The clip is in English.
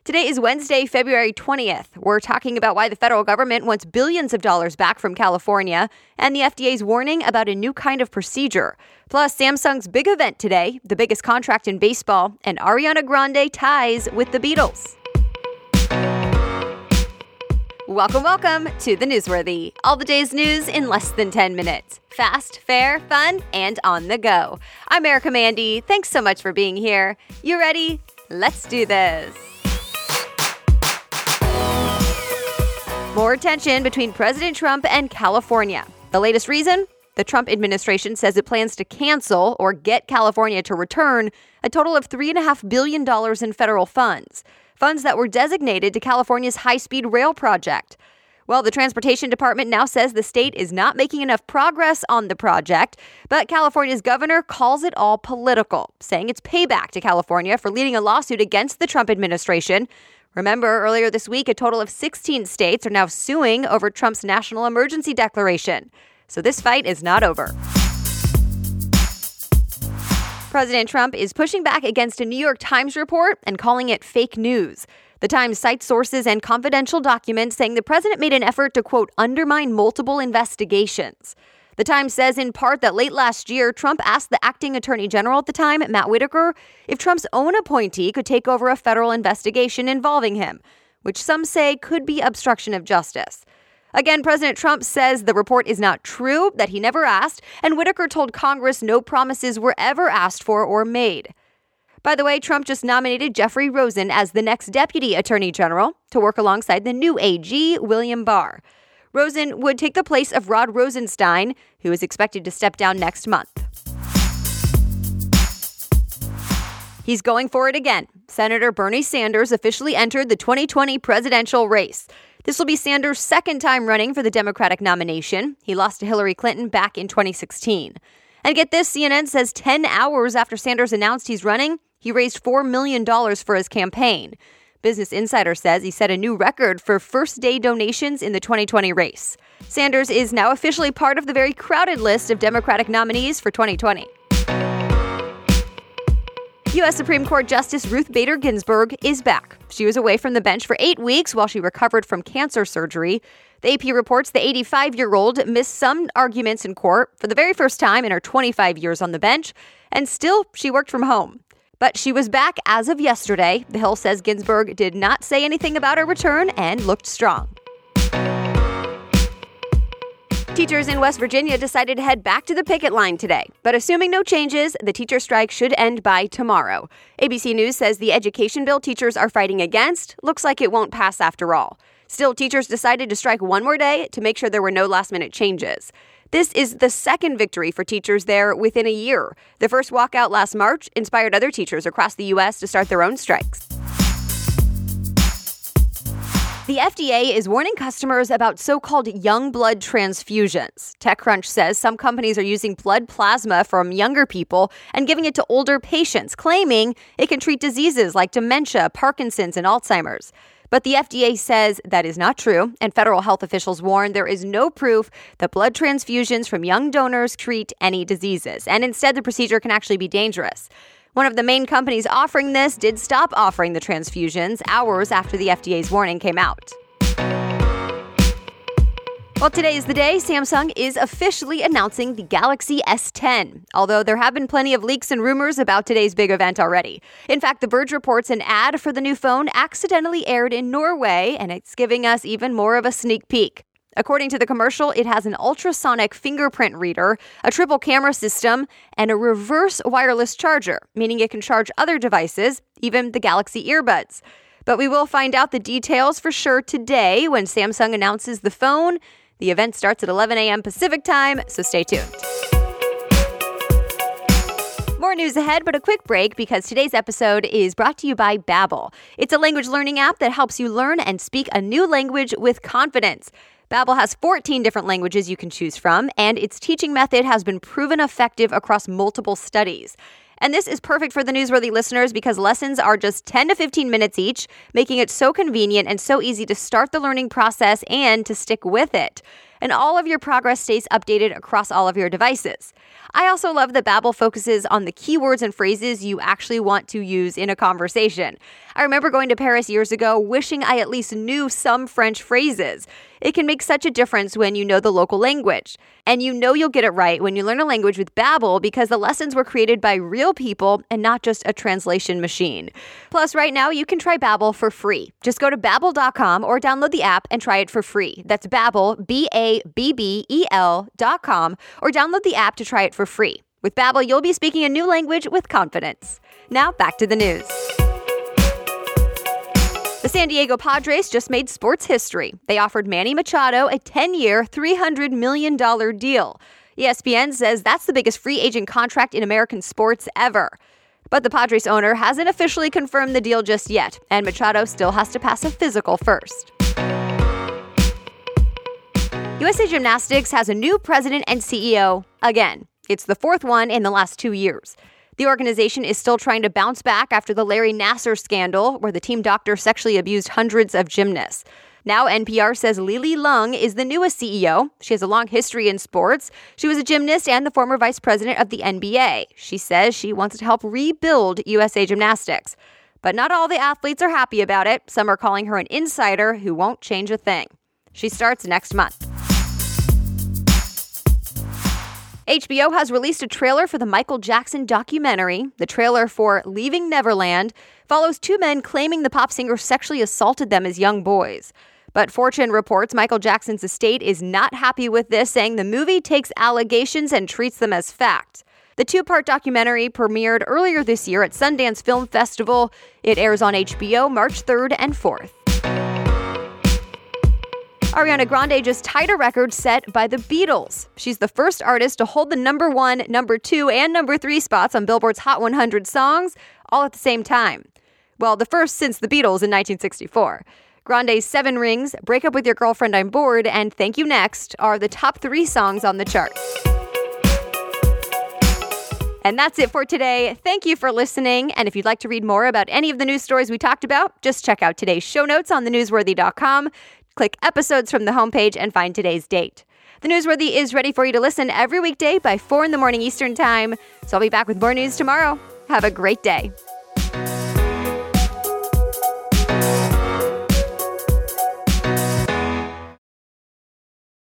Today is Wednesday, February 20th. We're talking about why the federal government wants billions of dollars back from California and the FDA's warning about a new kind of procedure. Plus, Samsung's big event today, the biggest contract in baseball, and Ariana Grande ties with the Beatles. Welcome to The Newsworthy. All the day's news in less than 10 minutes. Fast, fair, fun, and on the go. I'm Erica Mandy. Thanks so much for being here. You ready? Let's do this. More tension between President Trump and California. The latest reason? The Trump administration says it plans to cancel or get California to return a total of $3.5 billion in federal funds that were designated to California's high-speed rail project. Well, the Transportation Department now says the state is not making enough progress on the project, but California's governor calls it all political, saying it's payback to California for leading a lawsuit against the Trump administration. Remember, earlier this week, a total of 16 states are now suing over Trump's national emergency declaration. So this fight is not over. President Trump is pushing back against a New York Times report and calling it fake news. The Times cites sources and confidential documents saying the president made an effort to, quote, undermine multiple investigations. The Times says in part that late last year, Trump asked the acting attorney general at the time, Matt Whitaker, if Trump's own appointee could take over a federal investigation involving him, which some say could be obstruction of justice. Again, President Trump says the report is not true, that he never asked, and Whitaker told Congress no promises were ever asked for or made. By the way, Trump just nominated Jeffrey Rosen as the next deputy attorney general to work alongside the new AG, William Barr. Rosen would take the place of Rod Rosenstein, who is expected to step down next month. He's going for it again. Senator Bernie Sanders officially entered the 2020 presidential race. This will be Sanders' second time running for the Democratic nomination. He lost to Hillary Clinton back in 2016. And get this, CNN says 10 hours after Sanders announced he's running, he raised $4 million for his campaign. Business Insider says he set a new record for first-day donations in the 2020 race. Sanders is now officially part of the very crowded list of Democratic nominees for 2020. U.S. Supreme Court Justice Ruth Bader Ginsburg is back. She was away from the bench for 8 weeks while she recovered from cancer surgery. The AP reports the 85-year-old missed some arguments in court for the very first time in her 25 years on the bench, and still she worked from home. But she was back as of yesterday. The Hill says Ginsburg did not say anything about her return and looked strong. Teachers in West Virginia decided to head back to the picket line today. But assuming no changes, the teacher strike should end by tomorrow. ABC News says the education bill teachers are fighting against looks like it won't pass after all. Still, teachers decided to strike one more day to make sure there were no last-minute changes. This is the second victory for teachers there within a year. The first walkout last March inspired other teachers across the U.S. to start their own strikes. The FDA is warning customers about so-called young blood transfusions. TechCrunch says some companies are using blood plasma from younger people and giving it to older patients, claiming it can treat diseases like dementia, Parkinson's, and Alzheimer's. But the FDA says that is not true, and federal health officials warn there is no proof that blood transfusions from young donors treat any diseases, and instead the procedure can actually be dangerous. One of the main companies offering this did stop offering the transfusions hours after the FDA's warning came out. Well, today is the day Samsung is officially announcing the Galaxy S10, although there have been plenty of leaks and rumors about today's big event already. In fact, The Verge reports an ad for the new phone accidentally aired in Norway, and it's giving us even more of a sneak peek. According to the commercial, it has an ultrasonic fingerprint reader, a triple camera system, and a reverse wireless charger, meaning it can charge other devices, even the Galaxy earbuds. But we will find out the details for sure today when Samsung announces the phone. The event starts at 11 a.m. Pacific time, so stay tuned. More news ahead, but a quick break because today's episode is brought to you by Babbel. It's a language learning app that helps you learn and speak a new language with confidence. Babbel has 14 different languages you can choose from, and its teaching method has been proven effective across multiple studies. And this is perfect for the Newsworthy listeners because lessons are just 10 to 15 minutes each, making it so convenient and so easy to start the learning process and to stick with it. and all of your progress stays updated across all of your devices. I also love that Babbel focuses on the keywords and phrases you actually want to use in a conversation. I remember going to Paris years ago wishing I at least knew some French phrases. It can make such a difference when you know the local language. And you know you'll get it right when you learn a language with Babbel because the lessons were created by real people and not just a translation machine. Plus, right now you can try Babbel for free. Just go to Babbel.com or download the app and try it for free. That's Babbel, Babbel.com, or download the app to try it for free. With Babbel, you'll be speaking a new language with confidence. Now, back to the news. The San Diego Padres just made sports history. They offered Manny Machado a 10-year, $300 million deal. ESPN says that's the biggest free agent contract in American sports ever. But the Padres owner hasn't officially confirmed the deal just yet, and Machado still has to pass a physical first. USA Gymnastics has a new president and CEO again. It's the fourth one in the last 2 years. The organization is still trying to bounce back after the Larry Nassar scandal, where the team doctor sexually abused hundreds of gymnasts. Now NPR says Lili Lung is the newest CEO. She has a long history in sports. She was a gymnast and the former vice president of the NBA. She says she wants to help rebuild USA Gymnastics. But not all the athletes are happy about it. Some are calling her an insider who won't change a thing. She starts next month. HBO has released a trailer for the Michael Jackson documentary. The trailer for Leaving Neverland follows two men claiming the pop singer sexually assaulted them as young boys. But Fortune reports Michael Jackson's estate is not happy with this, saying the movie takes allegations and treats them as fact. The two-part documentary premiered earlier this year at Sundance Film Festival. It airs on HBO March 3rd and 4th. Ariana Grande just tied a record set by the Beatles. She's the first artist to hold the number 1, number 2, and number 3 spots on Billboard's Hot 100 songs all at the same time. Well, the first since the Beatles in 1964. Grande's 7 Rings, Break Up With Your Girlfriend, I'm Bored, and Thank You Next are the top 3 songs on the chart. And that's it for today. Thank you for listening. And if you'd like to read more about any of the news stories we talked about, just check out today's show notes on thenewsworthy.com. Click episodes from the homepage and find today's date. The Newsworthy is ready for you to listen every weekday by 4 in the morning Eastern Time. So I'll be back with more news tomorrow. Have a great day.